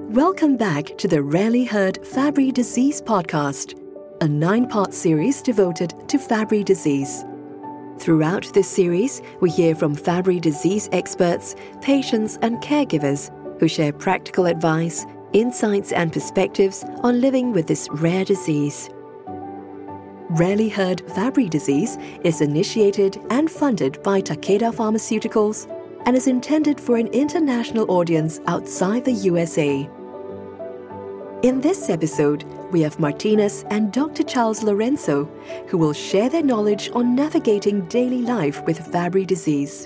Welcome back to the Rarely Heard Fabry Disease podcast, a 9-part series devoted to Fabry disease. Throughout this series, we hear from Fabry disease experts, patients, and caregivers who share practical advice, insights, and perspectives on living with this rare disease. Rarely Heard Fabry disease is initiated and funded by Takeda Pharmaceuticals and is intended for an international audience outside the USA. In this episode, we have Martinez and Dr. Charles Lorenzo, who will share their knowledge on navigating daily life with Fabry disease.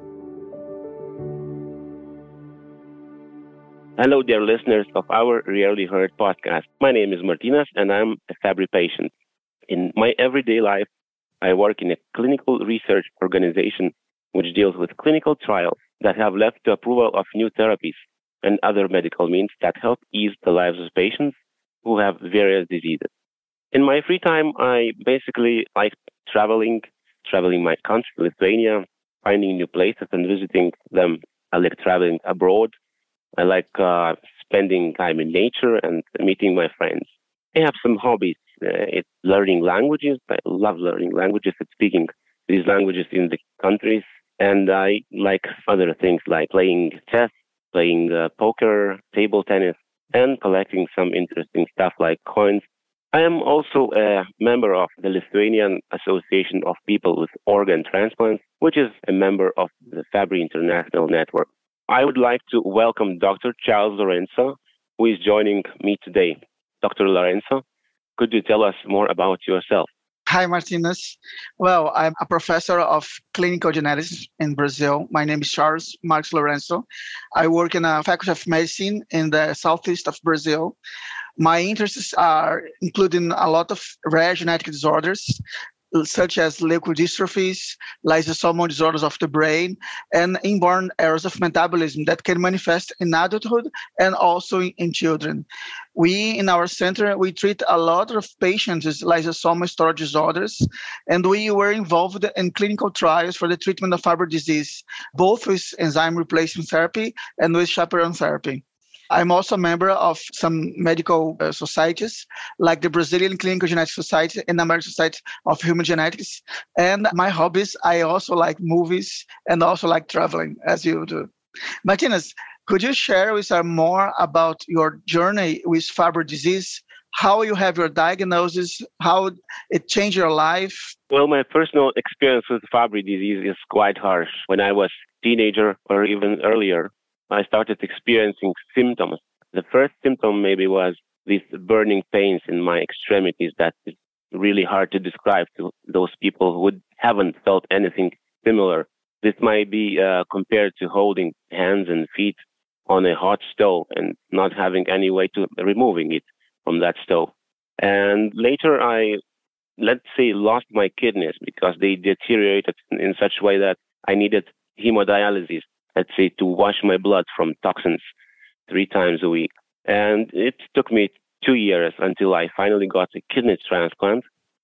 Hello, dear listeners of our Rarely Heard podcast. My name is Martinez, and I'm a Fabry patient. In my everyday life, I work in a clinical research organization which deals with clinical trials that have led to approval of new therapies and other medical means that help ease the lives of patients who have various diseases. In my free time, I basically like traveling my country, Lithuania, finding new places and visiting them. I like traveling abroad. I like spending time in nature and meeting my friends. I have some hobbies. It's learning languages. I love learning languages and speaking these languages in the countries. And I like other things like playing chess, playing poker, table tennis, and collecting some interesting stuff like coins. I am also a member of the Lithuanian Association of People with Organ Transplants, which is a member of the Fabry International Network. I would like to welcome Dr. Charles Lorenzo, who is joining me today. Dr. Lorenzo, could you tell us more about yourself? Hi, Martinez. Well, I'm a professor of clinical genetics in Brazil. My name is Charles Marcos Lorenzo. I work in a faculty of medicine in the southeast of Brazil. My interests are including a lot of rare genetic disorders, such as leukodystrophies, lysosomal disorders of the brain, and inborn errors of metabolism that can manifest in adulthood and also in children. We, in our center, we treat a lot of patients with lysosomal storage disorders, and we were involved in clinical trials for the treatment of Fabry disease, both with enzyme replacement therapy and with chaperone therapy. I'm also a member of some medical societies, like the Brazilian Clinical Genetics Society and the American Society of Human Genetics. And my hobbies, I also like movies and also like traveling, as you do. Martinez, could you share with us more about your journey with Fabry disease, how you have your diagnosis, how it changed your life? Well, my personal experience with Fabry disease is quite harsh. When I was a teenager or even earlier, I started experiencing symptoms. The first symptom maybe was these burning pains in my extremities that is really hard to describe to those people who haven't felt anything similar. This might be compared to holding hands and feet on a hot stove and not having any way to removing it from that stove. And later I, let's say, lost my kidneys because they deteriorated in such a way that I needed hemodialysis, let's say, to wash my blood from toxins 3 times a week. And it took me 2 years until I finally got a kidney transplant.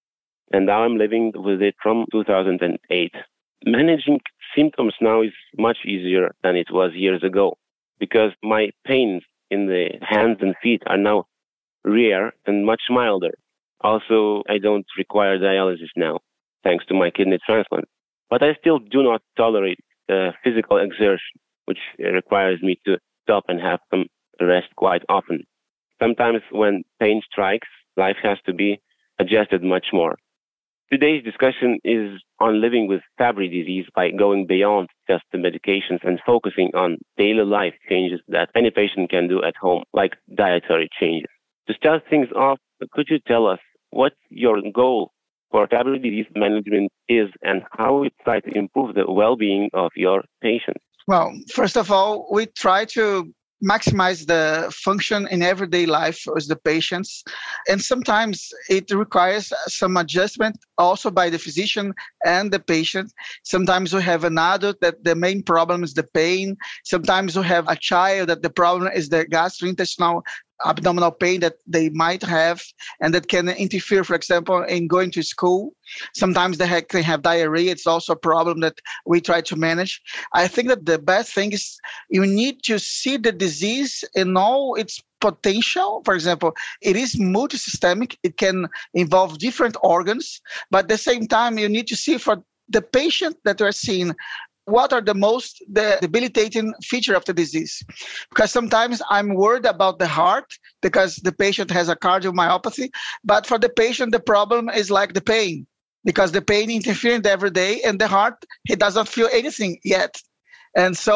And now I'm living with it from 2008. Managing symptoms now is much easier than it was years ago because my pains in the hands and feet are now rare and much milder. Also, I don't require dialysis now, thanks to my kidney transplant. But I still do not tolerate physical exertion, which requires me to stop and have some rest quite often. Sometimes when pain strikes, life has to be adjusted much more. Today's discussion is on living with Fabry disease by going beyond just the medications and focusing on daily life changes that any patient can do at home, like dietary changes. To start things off, could you tell us what your goal for Fabry disease management is and how you try to improve the well-being of your patients? Well, first of all, we try to maximize the function in everyday life with the patients. And sometimes it requires some adjustment also by the physician and the patient. Sometimes we have an adult that the main problem is the pain. Sometimes we have a child that the problem is the gastrointestinal abdominal pain that they might have and that can interfere, for example, in going to school. Sometimes they can have diarrhea. It's also a problem that we try to manage. I think that the best thing is you need to see the disease in all its potential. For example, it is multisystemic. It can involve different organs, but at the same time, you need to see for the patient that you are seeing what are the debilitating feature of the disease. Because sometimes I'm worried about the heart because the patient has a cardiomyopathy, but for the patient, the problem is like the pain, because the pain interferes every day and the heart, he doesn't feel anything yet. And so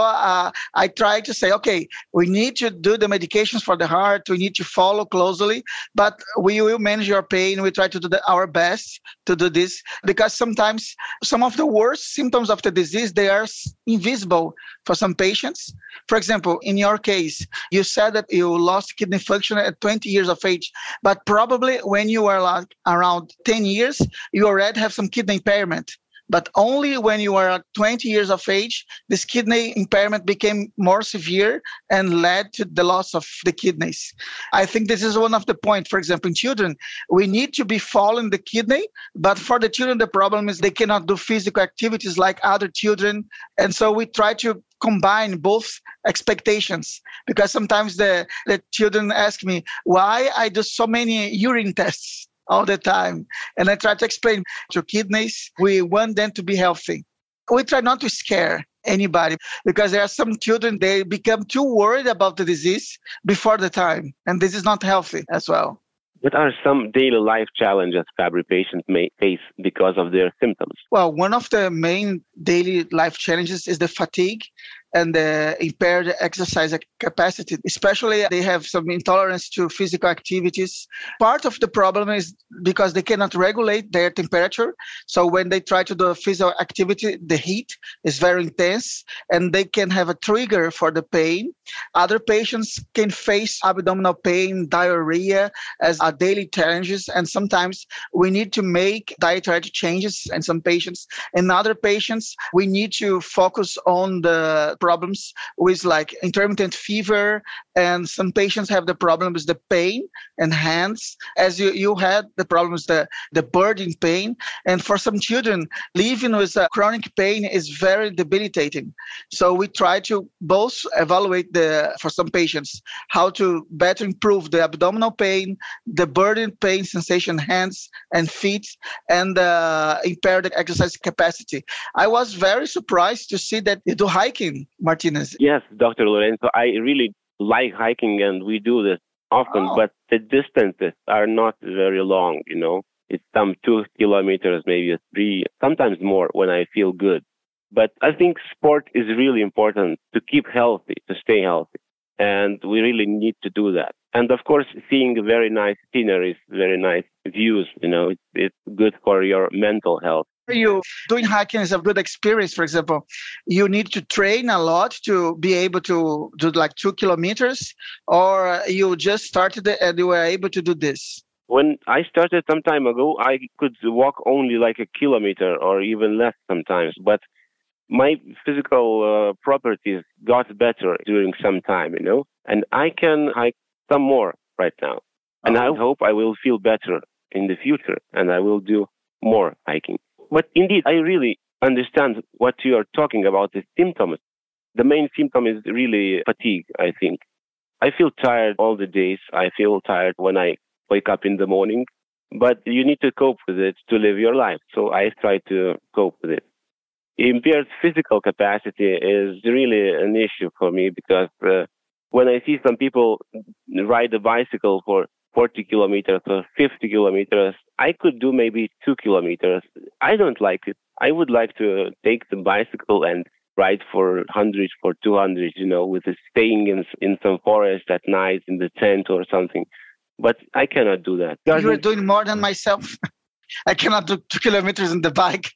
I try to say, okay, we need to do the medications for the heart. We need to follow closely, but we will manage your pain. We try to do our best to do this, because sometimes some of the worst symptoms of the disease, they are invisible for some patients. For example, in your case, you said that you lost kidney function at 20 years of age, but probably when you were like around 10 years, you already have some kidney impairment. But only when you are 20 years of age, this kidney impairment became more severe and led to the loss of the kidneys. I think this is one of the points. For example, in children, we need to be following the kidney, but for the children, the problem is they cannot do physical activities like other children. And so we try to combine both expectations, because sometimes the children ask me why I do so many urine tests all the time. And I try to explain to kidneys, we want them to be healthy. We try not to scare anybody, because there are some children, they become too worried about the disease before the time. And this is not healthy as well. What are some daily life challenges Fabry patients may face because of their symptoms? Well, one of the main daily life challenges is the fatigue and the impaired exercise capacity. Especially, they have some intolerance to physical activities. Part of the problem is because they cannot regulate their temperature. So when they try to do a physical activity, the heat is very intense and they can have a trigger for the pain. Other patients can face abdominal pain, diarrhea as a daily challenges. And sometimes we need to make dietary changes in some patients. In other patients, we need to focus on the problems with like intermittent fever, and some patients have the problem with the pain and hands, as you had the problems, the burning pain. And for some children, living with a chronic pain is very debilitating. So we try to both evaluate for some patients how to better improve the abdominal pain, the burning pain sensation, hands and feet, and impaired exercise capacity. I was very surprised to see that you do hiking, Martinez. Yes, Dr. Lorenzo, I really like hiking and we do this often, but the distances are not very long, It's some 2 kilometers, maybe 3, sometimes more when I feel good. But I think sport is really important to keep healthy, to stay healthy. And we really need to do that. And of course, seeing very nice sceneries, very nice views, it's good for your mental health. You doing hiking is a good experience. For example, you need to train a lot to be able to do like 2 kilometers, or you just started it and you were able to do this? When I started some time ago, I could walk only like a kilometer or even less sometimes. But my physical properties got better during some time, and I can hike some more right now. And I hope I will feel better in the future and I will do more hiking. But indeed, I really understand what you are talking about, the symptoms. The main symptom is really fatigue, I think. I feel tired all the days. I feel tired when I wake up in the morning. But you need to cope with it to live your life. So I try to cope with it. Impaired physical capacity is really an issue for me because when I see some people ride a bicycle for 40 kilometers or 50 kilometers, I could do maybe 2 kilometers. I don't like it. I would like to take the bicycle and ride for 100, for 200, with staying in some forest at night in the tent or something. But I cannot do that. You're doing more than myself. I cannot do 2 kilometers in the bike.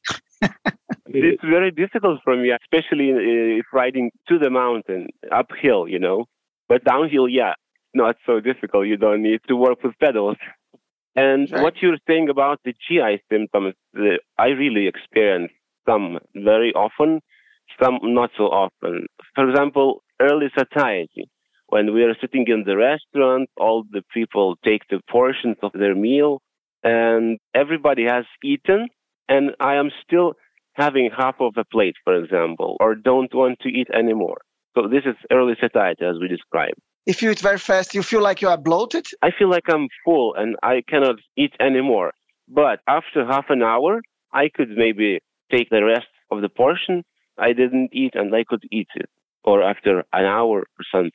It's very difficult for me, especially if riding to the mountain, uphill, But downhill, not so difficult. You don't need to work with pedals. And right. What you're saying about the GI symptoms, I really experience some very often, some not so often. For example, early satiety. When we are sitting in the restaurant, all the people take the portions of their meal, and everybody has eaten, and I am still having half of a plate, for example, or don't want to eat anymore. So this is early satiety, as we described. If you eat very fast, you feel like you are bloated? I feel like I'm full and I cannot eat anymore. But after half an hour, I could maybe take the rest of the portion I didn't eat and I could eat it, or after an hour or something.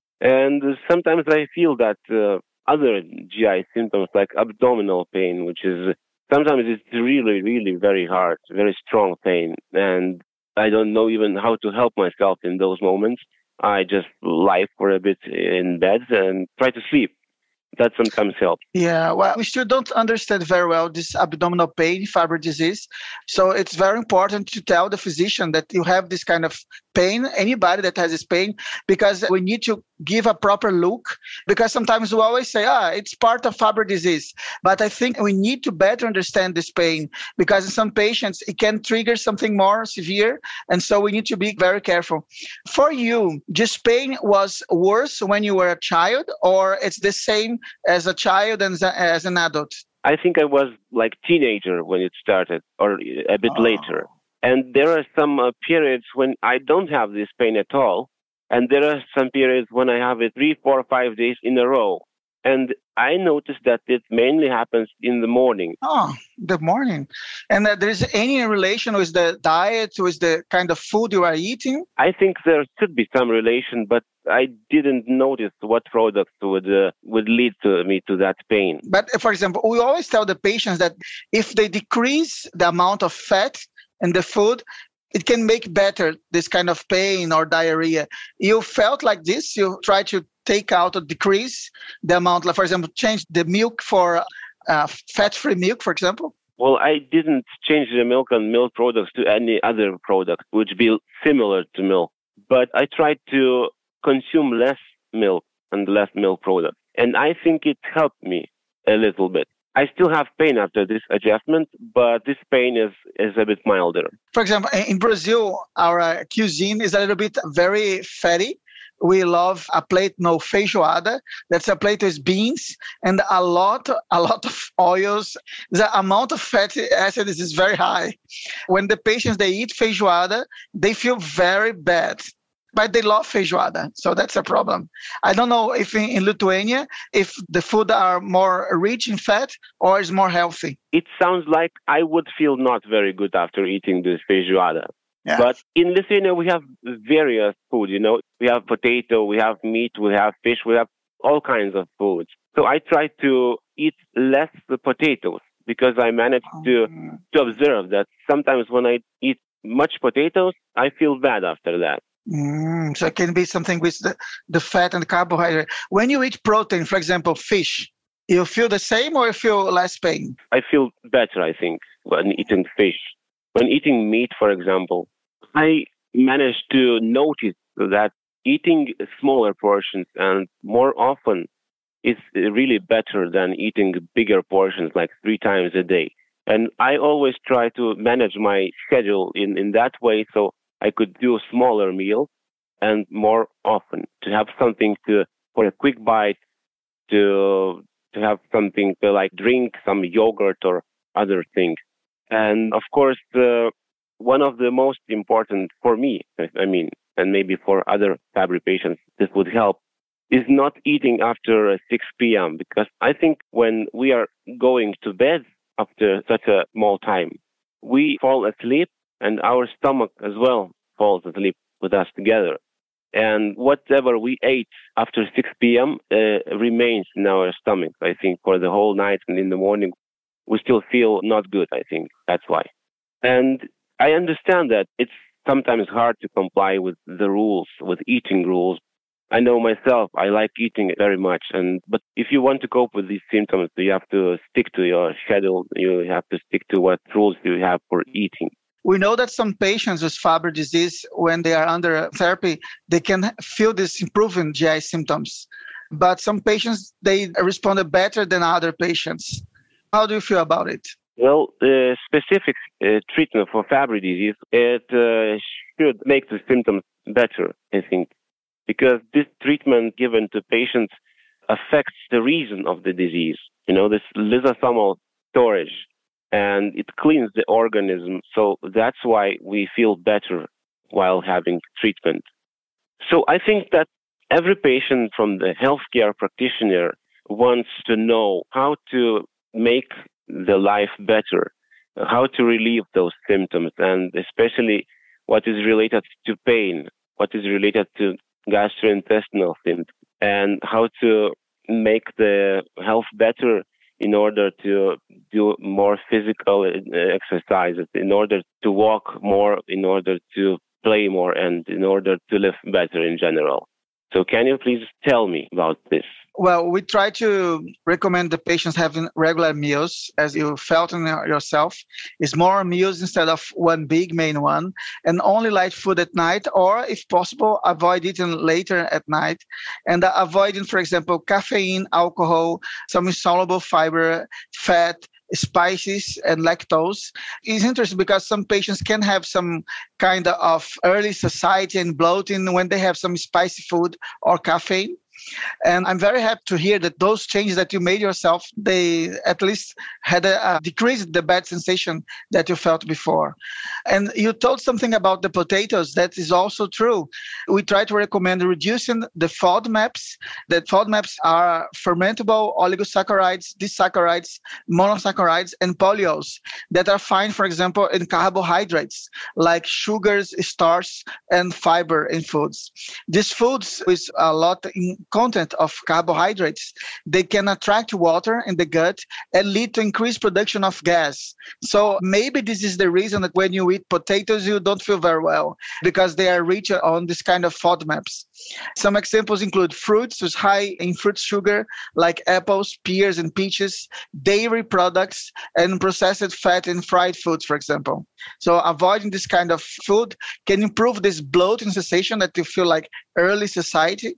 And sometimes I feel that other GI symptoms like abdominal pain, which is sometimes it's really, really very hard, very strong pain. And I don't know even how to help myself in those moments. I just lie for a bit in bed and try to sleep. That sometimes helps. Yeah, well, we still don't understand very well this abdominal pain, Fabry disease. So it's very important to tell the physician that you have this kind of pain, anybody that has this pain, because we need to give a proper look. Because sometimes we always say, it's part of Fabry disease. But I think we need to better understand this pain, because in some patients, it can trigger something more severe. And so we need to be very careful. For you, this pain was worse when you were a child, or it's the same as a child and as an adult? I think I was like teenager when it started, or a bit later. And there are some periods when I don't have this pain at all. And there are some periods when I have it 3, 4, 5 days in a row. And I noticed that it mainly happens in the morning. Oh, the morning. And there is any relation with the diet, with the kind of food you are eating? I think there should be some relation, but I didn't notice what products would lead to me to that pain. But for example, we always tell the patients that if they decrease the amount of fat in the food, it can make better this kind of pain or diarrhea. You felt like this? You try to take out or decrease the amount, like for example, change the milk for fat-free milk, for example? Well, I didn't change the milk and milk products to any other product, which be similar to milk. But I tried to consume less milk and less milk products. And I think it helped me a little bit. I still have pain after this adjustment, but this pain is a bit milder. For example, in Brazil, our cuisine is a little bit very fatty. We love a plate, feijoada. That's a plate with beans and a lot of oils. The amount of fatty acids is very high. When the patients, they eat feijoada, they feel very bad. But they love feijoada, so that's a problem. I don't know if in Lithuania, if the food are more rich in fat or is more healthy. It sounds like I would feel not very good after eating this feijoada. Yeah. But in Lithuania, we have various food, We have potato, we have meat, we have fish, we have all kinds of foods. So I try to eat less potatoes because I managed to observe that sometimes when I eat much potatoes, I feel bad after that. So it can be something with the fat and carbohydrate. When you eat protein, for example, fish, you feel the same or you feel less pain? I feel better, I think, when eating fish. When eating meat, for example, I managed to notice that eating smaller portions and more often is really better than eating bigger portions like 3 times a day. And I always try to manage my schedule in that way so I could do smaller meals and more often to have something for a quick bite, to have something to like drink some yogurt or other things. And of course, one of the most important for me, and maybe for other Fabry patients, this would help, is not eating after 6 p.m. Because I think when we are going to bed after such a small time, we fall asleep and our stomach as well falls asleep with us together. And whatever we ate after 6 p.m. Remains in our stomach, I think, for the whole night. And in the morning, we still feel not good, I think. That's why. And I understand that it's sometimes hard to comply with the rules, with eating rules. I know myself, I like eating very much. But if you want to cope with these symptoms, you have to stick to your schedule. You have to stick to what rules you have for eating. We know that some patients with Fabry disease, when they are under therapy, they can feel this improving GI symptoms. But some patients, they responded better than other patients. How do you feel about it? Well, specific treatment for Fabry disease, it should make the symptoms better, I think. because this treatment given to patients affects the reason of the disease. This lysosomal storage, and it cleans the organism. So that's why we feel better while having treatment. So I think that every patient from the healthcare practitioner wants to know how to make the life better, how to relieve those symptoms, and especially what is related to pain, what is related to gastrointestinal symptoms, and how to make the health better in order to do more physical exercises, in order to walk more, in order to play more, and in order to live better in general. So can you please tell me about this? Well, we try to recommend the patients having regular meals, as you felt in yourself. It's more meals instead of one big main one, and only light food at night, or if possible, avoid eating later at night, and avoiding, for example, caffeine, alcohol, some insoluble fiber, fat, spices, and lactose. It's interesting because some patients can have some kind of early satiety and bloating when they have some spicy food or caffeine. And I'm very happy to hear that those changes that you made yourself, they at least had decreased the bad sensation that you felt before. And you told something about the potatoes. That is also true. We try to recommend reducing the FODMAPs. The FODMAPs are fermentable oligosaccharides, disaccharides, monosaccharides, and polyols that are found, for example, in carbohydrates like sugars, starch, and fiber in foods. These foods with a lot in content of carbohydrates, they can attract water in the gut and lead to increased production of gas. So maybe this is the reason that when you eat potatoes, you don't feel very well, because they are rich on this kind of FODMAPs. Some examples include fruits with high in fruit sugar, like apples, pears, and peaches, dairy products, and processed fat in fried foods, for example. So avoiding this kind of food can improve this bloating sensation that you feel like early satiety,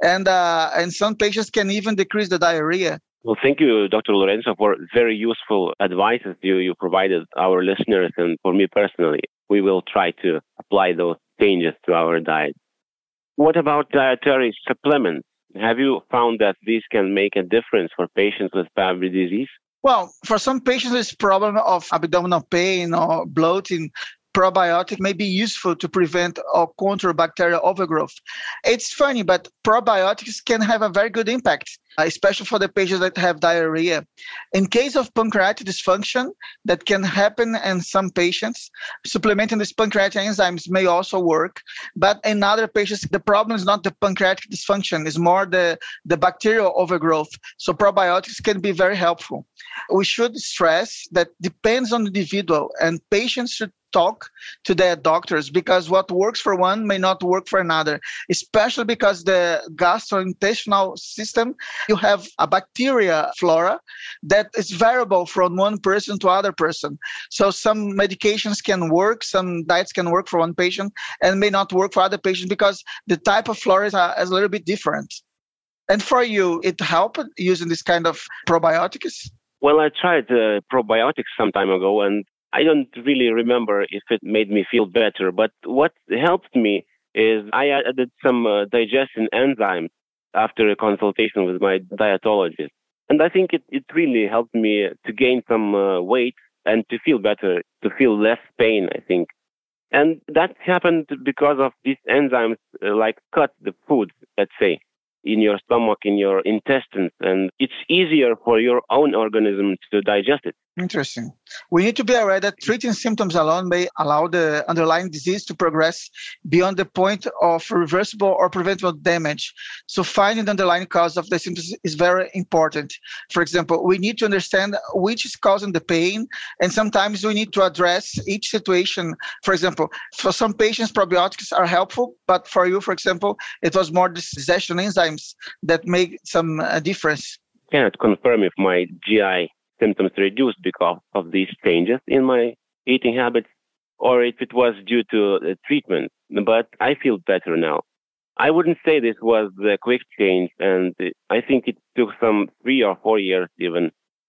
and some patients can even decrease the diarrhea. Well, thank you, Dr. Lorenzo, for very useful advices you provided our listeners and for me personally. We will try to apply those changes to our diet. What about dietary supplements? Have you found that these can make a difference for patients with Fabry disease? Well, for some patients with problem of abdominal pain or bloating, probiotic may be useful to prevent or counter bacterial overgrowth. It's funny, but probiotics can have a very good impact, especially for the patients that have diarrhea. In case of pancreatic dysfunction, that can happen in some patients. Supplementing these pancreatic enzymes may also work, but in other patients, the problem is not the pancreatic dysfunction, it's more the bacterial overgrowth. So probiotics can be very helpful. We should stress that depends on the individual, and patients should talk to their doctors, because what works for one may not work for another, especially because the gastrointestinal system, you have a bacteria flora that is variable from one person to other person. So some medications can work, some diets can work for one patient and may not work for other patients because the type of flora is a little bit different. And for you, it helped using this kind of probiotics? Well, I tried probiotics some time ago, and I don't really remember if it made me feel better. But what helped me is I added some digestion enzymes after a consultation with my dietologist. And I think it really helped me to gain some weight and to feel better, to feel less pain, I think. And that happened because of these enzymes like cut the food, let's say, in your stomach, in your intestines, and it's easier for your own organism to digest it. Interesting. We need to be aware that treating symptoms alone may allow the underlying disease to progress beyond the point of reversible or preventable damage. So finding the underlying cause of the symptoms is very important. For example, we need to understand which is causing the pain, and sometimes we need to address each situation. For example, for some patients, probiotics are helpful, but for you, for example, it was more the digestion enzymes that make some difference. I cannot confirm if my GI symptoms reduced because of these changes in my eating habits, or if it was due to treatment, but I feel better now. I wouldn't say this was a quick change, and I think it took some 3 or 4 years even.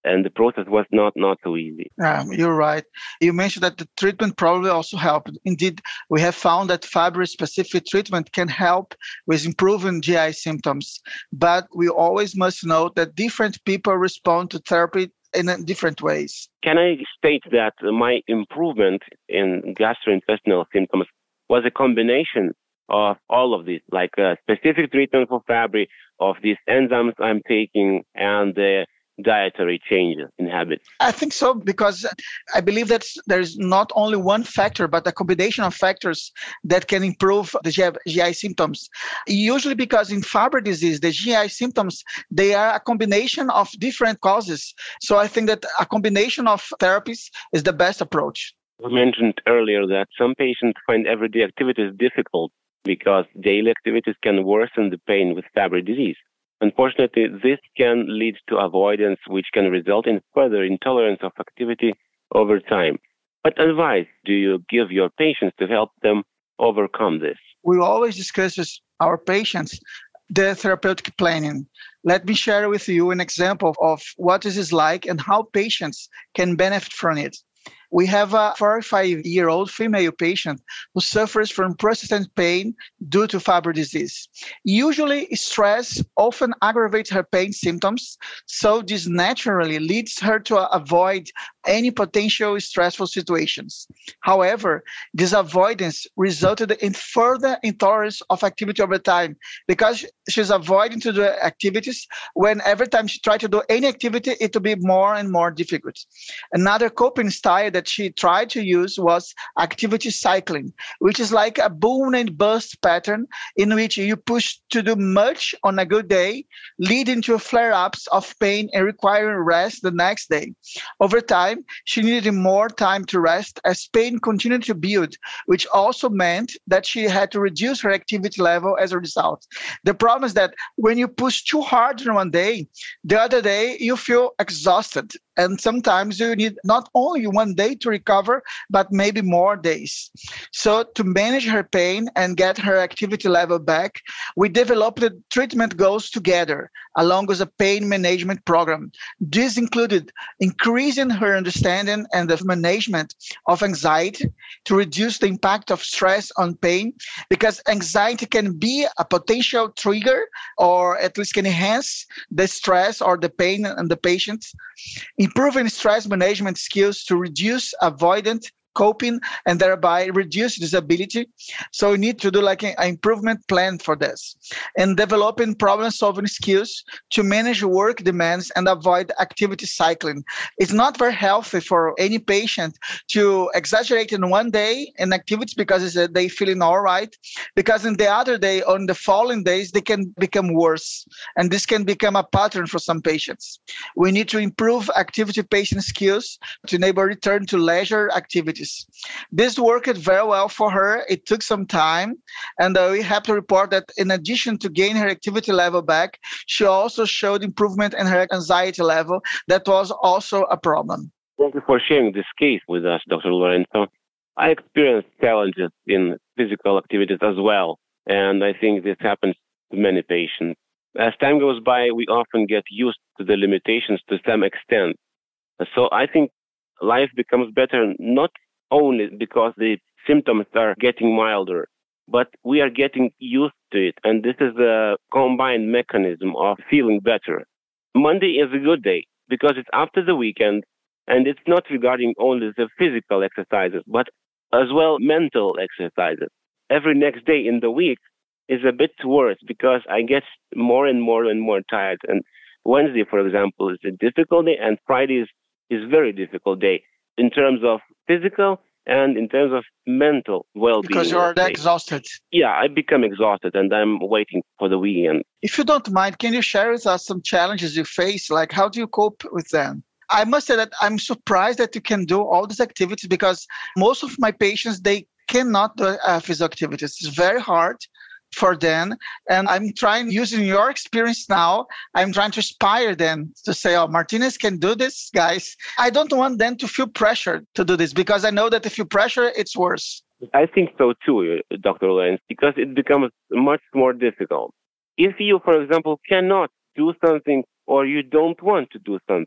and the process was not so easy. You're right. You mentioned that the treatment probably also helped. Indeed, we have found that Fabry-specific treatment can help with improving GI symptoms, but we always must note that different people respond to therapy in different ways. Can I state that my improvement in gastrointestinal symptoms was a combination of all of this, like a specific treatment for Fabry, of these enzymes I'm taking, and the dietary changes in habits? I think so, because I believe that there's not only one factor, but a combination of factors that can improve the GI symptoms. Usually because in Fabry disease, the GI symptoms, they are a combination of different causes. So I think that a combination of therapies is the best approach. You mentioned earlier that some patients find everyday activities difficult because daily activities can worsen the pain with Fabry disease. Unfortunately, this can lead to avoidance, which can result in further intolerance of activity over time. What advice do you give your patients to help them overcome this? We always discuss with our patients the therapeutic planning. Let me share with you an example of what this is like and how patients can benefit from it. We have a 45-year-old female patient who suffers from persistent pain due to Fabry disease. Usually, stress often aggravates her pain symptoms, so this naturally leads her to avoid any potential stressful situations. However, this avoidance resulted in further intolerance of activity over time because she's avoiding to do activities when every time she tried to do any activity, it will be more and more difficult. Another coping style that she tried to use was activity cycling, which is like a boom and bust pattern in which you push to do much on a good day, leading to flare-ups of pain and requiring rest the next day. Over time, she needed more time to rest as pain continued to build, which also meant that she had to reduce her activity level as a result. The problem is that when you push too hard in one day, the other day you feel exhausted. And sometimes you need not only one day to recover, but maybe more days. So to manage her pain and get her activity level back, we developed treatment goals together, along with a pain management program. This included increasing her understanding and the management of anxiety to reduce the impact of stress on pain, because anxiety can be a potential trigger or at least can enhance the stress or the pain in the patient. Improving stress management skills to reduce avoidant coping and thereby reduce disability. So we need to do like an improvement plan for this, and developing problem-solving skills to manage work demands and avoid activity cycling. It's not very healthy for any patient to exaggerate in one day in activities because they feeling all right, because in the other day, on the following days, they can become worse. And this can become a pattern for some patients. We need to improve activity patient skills to enable return to leisure activities. This worked very well for her. It took some time, and we have to report that in addition to gain her activity level back, she also showed improvement in her anxiety level. That was also a problem. Thank you for sharing this case with us, Dr. Lorenzo. I experienced challenges in physical activities as well, and I think this happens to many patients. As time goes by, we often get used to the limitations to some extent. So I think life becomes better not only because the symptoms are getting milder, but we are getting used to it. And this is a combined mechanism of feeling better. Monday is a good day because it's after the weekend, and it's not regarding only the physical exercises, but as well mental exercises. Every next day in the week is a bit worse because I get more and more tired. And Wednesday, for example, is a difficult day, and Friday is very difficult day in terms of physical and in terms of mental well-being. Because you are exhausted. Yeah, I become exhausted and I'm waiting for the weekend. If you don't mind, can you share with us some challenges you face? Like, how do you cope with them? I must say that I'm surprised that you can do all these activities because most of my patients, they cannot do physical activities. It's very hard for them. And I'm trying, using your experience now, I'm trying to inspire them to say, oh, Martinez can do this, guys. I don't want them to feel pressured to do this because I know that if you pressure, it's worse. I think so too, Dr. Lenz, because it becomes much more difficult. If you, for example, cannot do something or you don't want to do something,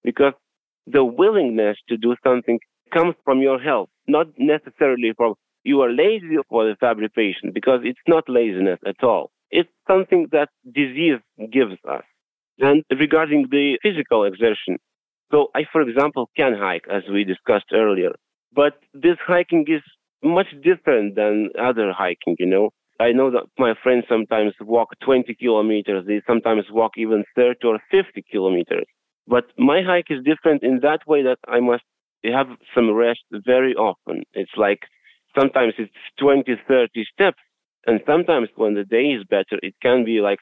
because the willingness to do something comes from your health, not necessarily from you are lazy for the Fabry patient, because it's not laziness at all. It's something that disease gives us. And regarding the physical exertion, so I, for example, can hike, as we discussed earlier, but this hiking is much different than other hiking, I know that my friends sometimes walk 20 kilometers. They sometimes walk even 30 or 50 kilometers. But my hike is different in that way that I must have some rest very often. It's like sometimes it's 20, 30 steps. And sometimes when the day is better, it can be like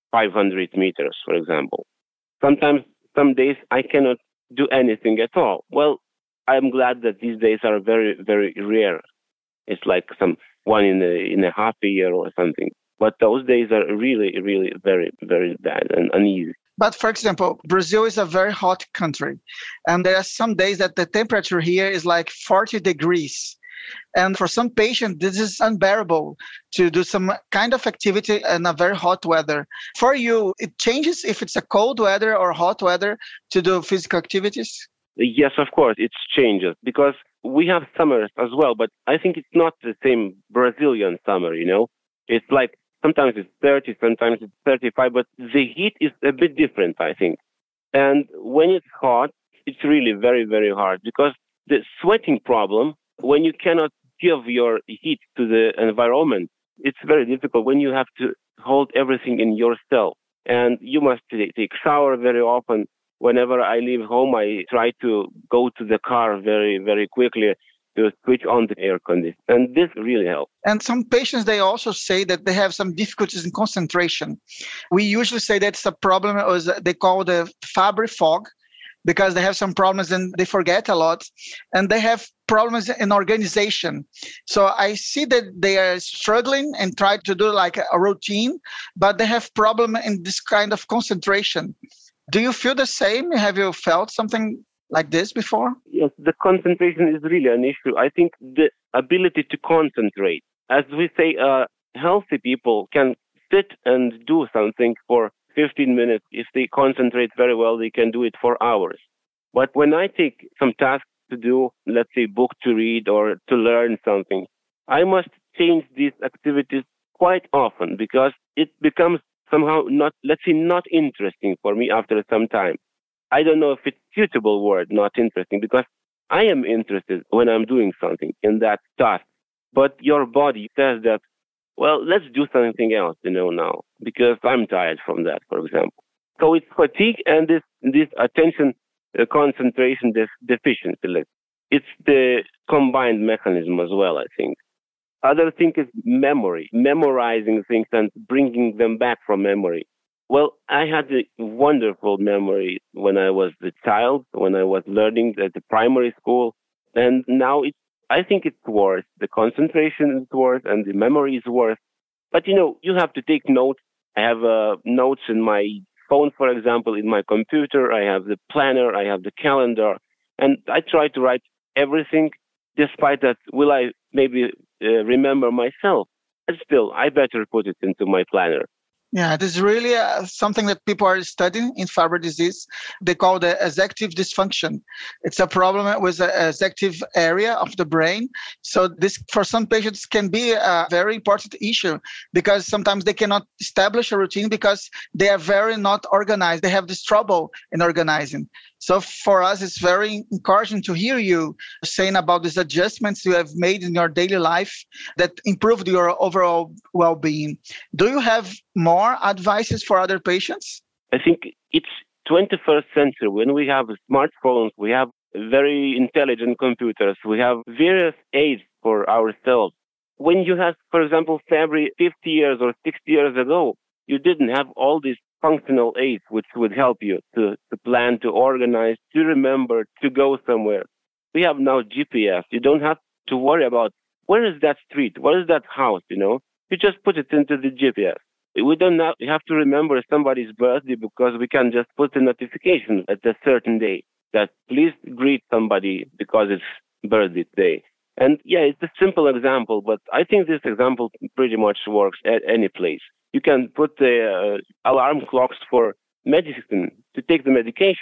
500 meters, for example. Sometimes, some days I cannot do anything at all. Well, I'm glad that these days are very, very rare. It's like some one in a half a year or something. But those days are really, really very, very bad and uneasy. But for example, Brazil is a very hot country. And there are some days that the temperature here is like 40 degrees. And for some patients, this is unbearable to do some kind of activity in a very hot weather. For you, it changes if it's a cold weather or hot weather to do physical activities? Yes, of course, it changes because we have summers as well, but I think it's not the same Brazilian summer, It's like sometimes it's 30, sometimes it's 35, but the heat is a bit different, I think. And when it's hot, it's really very, very hard because the sweating problem, when you cannot give your heat to the environment, it's very difficult when you have to hold everything in yourself. And you must take shower very often. Whenever I leave home, I try to go to the car very, very quickly to switch on the air conditioner. And this really helps. And some patients, they also say that they have some difficulties in concentration. We usually say that's a problem, as they call the Fabry fog, because they have some problems and they forget a lot. And they have problems in organization. So I see that they are struggling and try to do like a routine, but they have problem in this kind of concentration. Do you feel the same? Have you felt something like this before? Yes, the concentration is really an issue. I think the ability to concentrate. As we say, healthy people can sit and do something for 15 minutes. If they concentrate very well, they can do it for hours. But when I take some tasks to do, let's say book to read or to learn something, I must change these activities quite often because it becomes somehow not interesting for me after some time. I don't know if it's a suitable word, not interesting, because I am interested when I'm doing something in that task. But your body says that, well, let's do something else, now, because I'm tired from that, for example. So it's fatigue and this attention concentration deficiency. It's the combined mechanism as well, I think. Other thing is memory, memorizing things and bringing them back from memory. Well, I had a wonderful memory when I was a child, when I was learning at the primary school. And now I think it's worse. The concentration is worse and the memory is worse. But, you have to take notes. I have notes in my phone, for example, in my computer. I have the planner. I have the calendar. And I try to write everything. Despite that, will I maybe remember myself? But still, I better put it into my planner. Yeah, it is really something that people are studying in Fabry disease. They call the executive dysfunction. It's a problem with the executive area of the brain. So this, for some patients, can be a very important issue because sometimes they cannot establish a routine because they are very not organized. They have this trouble in organizing. So for us, it's very encouraging to hear you saying about these adjustments you have made in your daily life that improved your overall well-being. Do you have more advices for other patients? I think it's 21st century when we have smartphones, we have very intelligent computers, we have various aids for ourselves. When you have, for example, Fabry 50 years or 60 years ago, you didn't have all these functional aids which would help you to plan, to organize, to remember, to go somewhere. We have now GPS. You don't have to worry about where is that street, where is that house, You just put it into the GPS. We don't have to remember somebody's birthday because we can just put a notification at a certain day that please greet somebody because it's birthday day. And yeah, it's a simple example, but I think this example pretty much works at any place. You can put the alarm clocks for medicine to take the medication.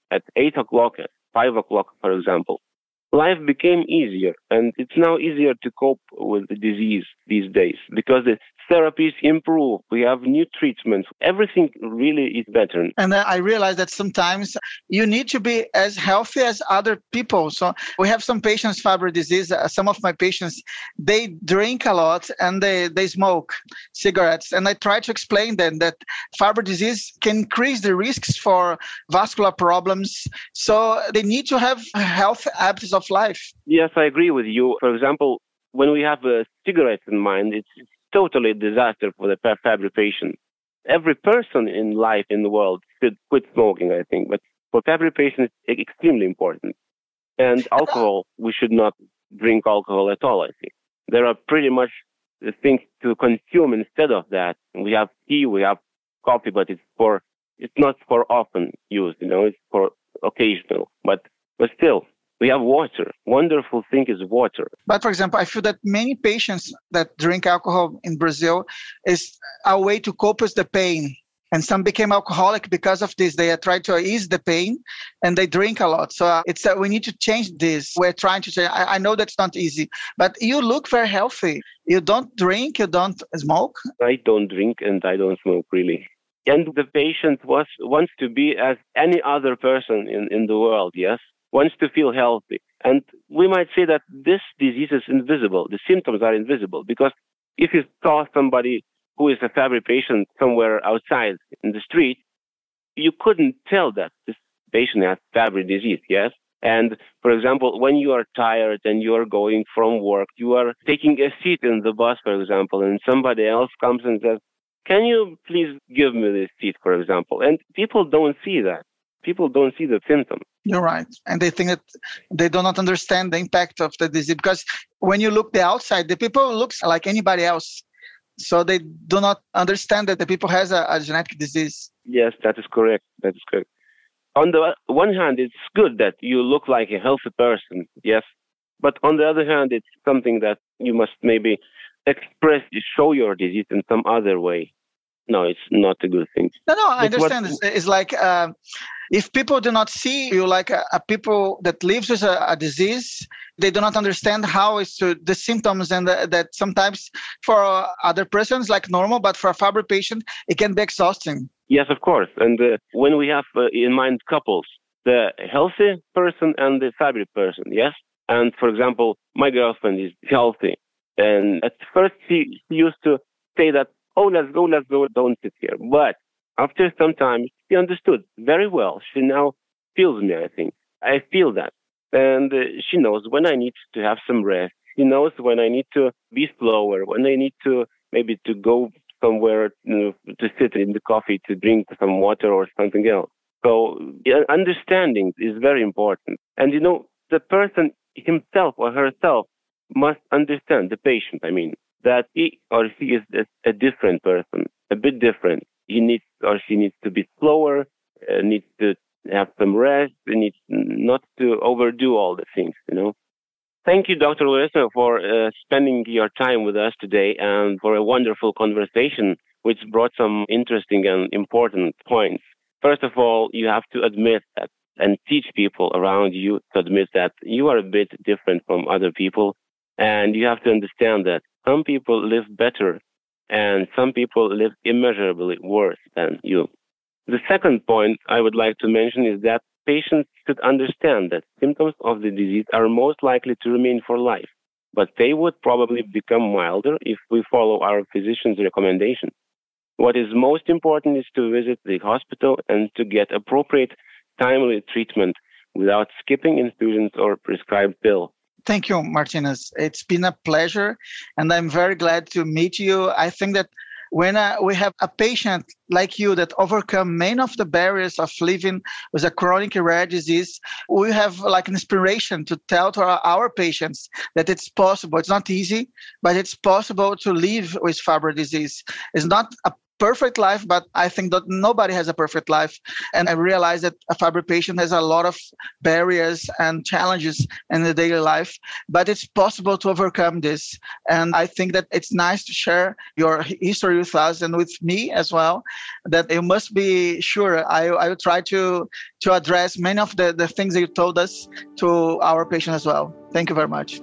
at 8 o'clock, at 5 o'clock, for example, life became easier. And it's now easier to cope with the disease these days because the therapies improve. We have new treatments. Everything really is better. And I realized that sometimes you need to be as healthy as other people. So we have some patients, Fabry disease. Some of my patients, they drink a lot and they smoke cigarettes. And I try to explain them that Fabry disease can increase the risks for vascular problems. So they need to have healthy habits of life. Yes, I agree with you. For example, when we have a cigarette in mind, it's totally a disaster for the Fabry patient. Every person in life in the world should quit smoking, I think. But for Fabry patients, it's extremely important. And alcohol, we should not drink alcohol at all, I think. There are pretty much the things to consume instead of that. We have tea, we have coffee, but it's not for often use, it's for occasional. But still, we have water. Wonderful thing is water. But for example, I feel that many patients that drink alcohol in Brazil is a way to cope with the pain. And some became alcoholic because of this. They are trying to ease the pain and they drink a lot. So we need to change this. We're trying to change. I know that's not easy, but you look very healthy. You don't drink, you don't smoke. I don't drink and I don't smoke really. And the patient wants to be as any other person in the world, yes? Wants to feel healthy. And we might say that this disease is invisible. The symptoms are invisible because if you saw somebody who is a Fabry patient somewhere outside in the street, you couldn't tell that this patient has Fabry disease, yes? And for example, when you are tired and you are going from work, you are taking a seat in the bus, for example, and somebody else comes and says, "Can you please give me this seat," for example? And people don't see that. People don't see the symptoms. You're right. And they think that they do not understand the impact of the disease because when you look the outside, the people looks like anybody else. So they do not understand that the people has a genetic disease. Yes, that is correct. That is correct. On the one hand, it's good that you look like a healthy person, yes. But on the other hand, it's something that you must maybe express, show your disease in some other way. No, it's not a good thing. No, I understand. It's like if people do not see you like a people that lives with a disease, they do not understand how it's the symptoms and that sometimes for other persons like normal, but for a Fabry patient, it can be exhausting. Yes, of course. And when we have in mind couples, the healthy person and the Fabry person, yes? And for example, my girlfriend is healthy. And at first she used to say that, "Oh, let's go, don't sit here." But after some time, she understood very well. She now feels me, I think. I feel that. And she knows when I need to have some rest. She knows when I need to be slower, when I need to maybe to go somewhere, to sit in the coffee, to drink some water or something else. So understanding is very important. And, the person himself or herself must understand, the patient, that he or she is a different person, a bit different. He needs or she needs to be slower, needs to have some rest, needs not to overdo all the things, Thank you, Dr. Loureiro, for spending your time with us today and for a wonderful conversation, which brought some interesting and important points. First of all, you have to admit that and teach people around you to admit that you are a bit different from other people. And you have to understand that some people live better and some people live immeasurably worse than you. The second point I would like to mention is that patients should understand that symptoms of the disease are most likely to remain for life, but they would probably become milder if we follow our physician's recommendation. What is most important is to visit the hospital and to get appropriate, timely treatment without skipping infusions or prescribed pills. Thank you, Martinez. It's been a pleasure, and I'm very glad to meet you. I think that when we have a patient like you that overcome many of the barriers of living with a chronic rare disease, we have like an inspiration to tell to our patients that it's possible. It's not easy, but it's possible to live with Fabry disease. It's not a perfect life, but I think that nobody has a perfect life. And I realize that a Fabry patient has a lot of barriers and challenges in the daily life, but it's possible to overcome this. And I think that it's nice to share your history with us and with me as well, that you must be sure I will try to address many of the things that you told us to our patient as well. Thank you very much.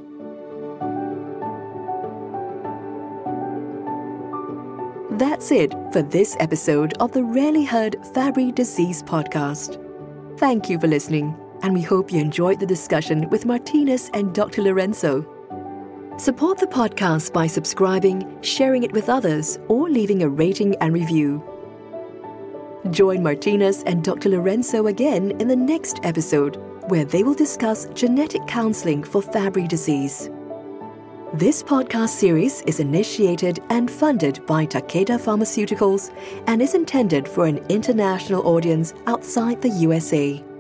That's it for this episode of the Rarely Heard Fabry Disease podcast. Thank you for listening, and we hope you enjoyed the discussion with Martinez and Dr. Lourenço. Support the podcast by subscribing, sharing it with others, or leaving a rating and review. Join Martinez and Dr. Lourenço again in the next episode, where they will discuss genetic counseling for Fabry disease. This podcast series is initiated and funded by Takeda Pharmaceuticals and is intended for an international audience outside the USA.